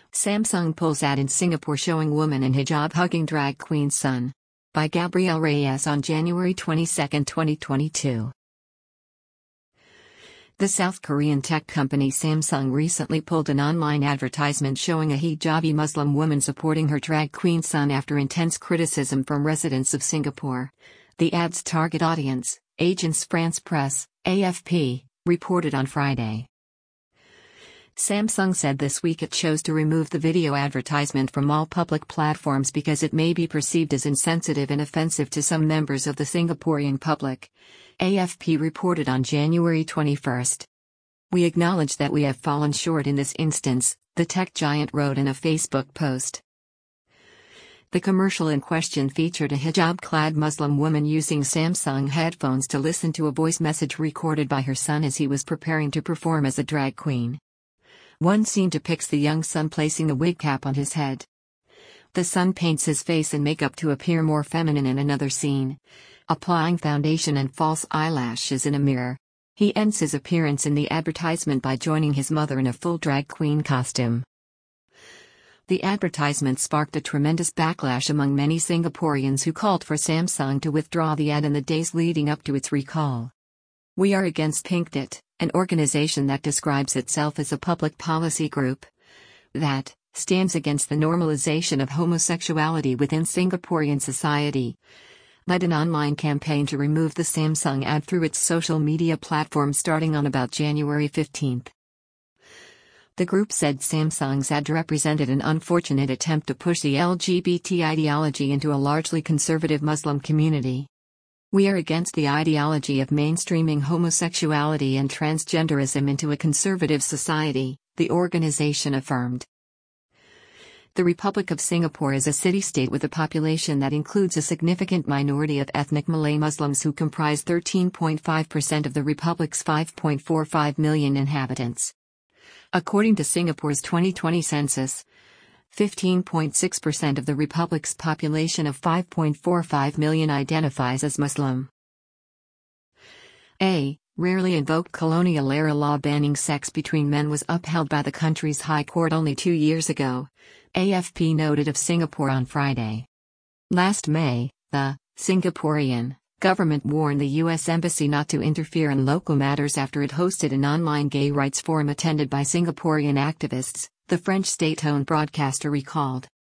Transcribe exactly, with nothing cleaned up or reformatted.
Samsung pulls ad in Singapore showing woman in hijab hugging drag queen son. By Gabrielle Reyes on January twenty-second, twenty twenty-two. The South Korean tech company Samsung recently pulled an online advertisement showing a hijabi Muslim woman supporting her drag queen son after intense criticism from residents of Singapore. The ad's target audience, Agence France Presse, A F P, reported on Friday. Samsung said this week it chose to remove the video advertisement from all public platforms because it may be perceived as insensitive and offensive to some members of the Singaporean public. A F P reported on January twenty-first. "We acknowledge that we have fallen short in this instance," the tech giant wrote in a Facebook post. The commercial in question featured a hijab-clad Muslim woman using Samsung headphones to listen to a voice message recorded by her son as he was preparing to perform as a drag queen. One scene depicts the young son placing the wig cap on his head. The son paints his face and makeup to appear more feminine in another scene, applying foundation and false eyelashes in a mirror. He ends his appearance in the advertisement by joining his mother in a full drag queen costume. The advertisement sparked a tremendous backlash among many Singaporeans who called for Samsung to withdraw the ad in the days leading up to its recall. "We are against Pinkdit, an organization that describes itself as a public policy group that stands against the normalization of homosexuality within Singaporean society," led an online campaign to remove the Samsung ad through its social media platform starting on about January fifteenth. The group said Samsung's ad represented an unfortunate attempt to push the L G B T ideology into a largely conservative Muslim community. "We are against the ideology of mainstreaming homosexuality and transgenderism into a conservative society," the organization affirmed. The Republic of Singapore is a city-state with a population that includes a significant minority of ethnic Malay Muslims who comprise thirteen point five percent of the Republic's five point four five million inhabitants. According to Singapore's twenty twenty census, fifteen point six percent of the Republic's population of five point four five million identifies as Muslim. A rarely invoked colonial-era law banning sex between men was upheld by the country's High Court only two years ago, A F P noted of Singapore on Friday. Last May, the Singaporean government warned the U S Embassy not to interfere in local matters after it hosted an online gay rights forum attended by Singaporean activists, the French state-owned broadcaster recalled.